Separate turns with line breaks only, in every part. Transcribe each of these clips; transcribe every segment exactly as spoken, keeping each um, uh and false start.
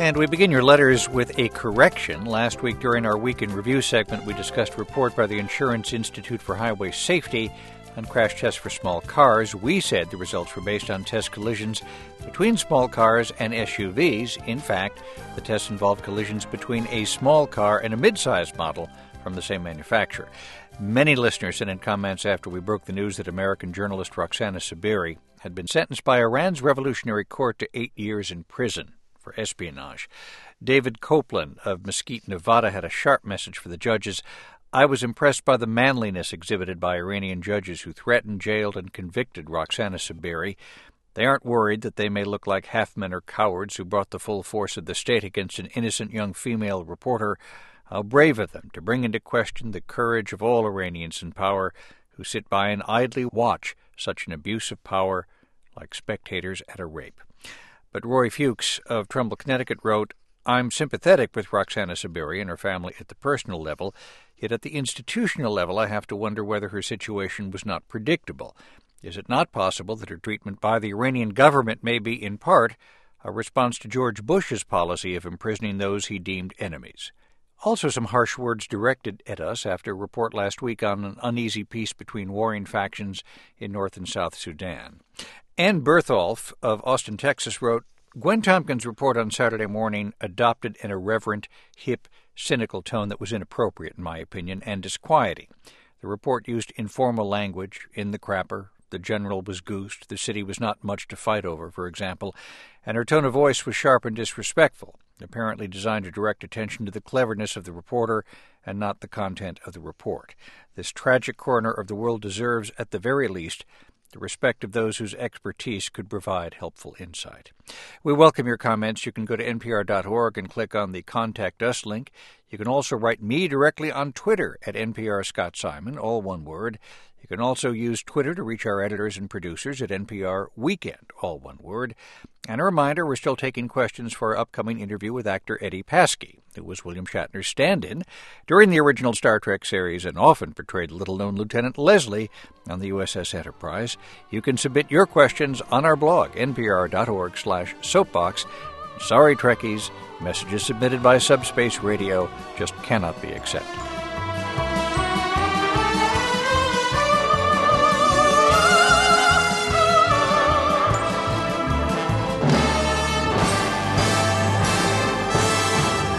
And we begin your letters with a correction. Last week during our Week in Review segment, we discussed a report by the Insurance Institute for Highway Safety on crash tests for small cars. We said the results were based on test collisions between small cars and S U Vs. In fact, the tests involved collisions between a small car and a mid-sized model from the same manufacturer. Many listeners sent in comments after we broke the news that American journalist Roxana Saberi had been sentenced by Iran's Revolutionary Court to eight years in prison for espionage. David Copeland of Mesquite, Nevada, had a sharp message for the judges. I was impressed by the manliness exhibited by Iranian judges who threatened, jailed, and convicted Roxana Saberi. They aren't worried that they may look like half-men or cowards who brought the full force of the state against an innocent young female reporter. How brave of them to bring into question the courage of all Iranians in power who sit by and idly watch such an abuse of power like spectators at a rape. But Roy Fuchs of Trumbull, Connecticut wrote, I'm sympathetic with Roxana Saberi and her family at the personal level, yet at the institutional level I have to wonder whether her situation was not predictable. Is it not possible that her treatment by the Iranian government may be, in part, a response to George Bush's policy of imprisoning those he deemed enemies? Also some harsh words directed at us after a report last week on an uneasy peace between warring factions in North and South Sudan. Ann Bertholf of Austin, Texas wrote, Gwen Tompkins' report on Saturday morning adopted an irreverent, hip, cynical tone that was inappropriate, in my opinion, and disquieting. The report used informal language, in the crapper, the general was goosed, the city was not much to fight over, for example, and her tone of voice was sharp and disrespectful, apparently designed to direct attention to the cleverness of the reporter and not the content of the report. This tragic corner of the world deserves, at the very least, the respect of those whose expertise could provide helpful insight. We welcome your comments. You can go to N P R dot org and click on the Contact Us link. You can also write me directly on Twitter at N P R Scott Simon, all one word. You can also use Twitter to reach our editors and producers at N P R Weekend, all one word. And a reminder, we're still taking questions for our upcoming interview with actor Eddie Paskey, who was William Shatner's stand-in during the original Star Trek series and often portrayed the little-known Lieutenant Leslie on the U S S Enterprise. You can submit your questions on our blog, N P R dot org slash soapbox. Sorry, Trekkies, messages submitted by Subspace Radio just cannot be accepted.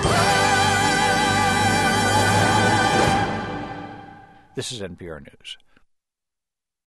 This is N P R News.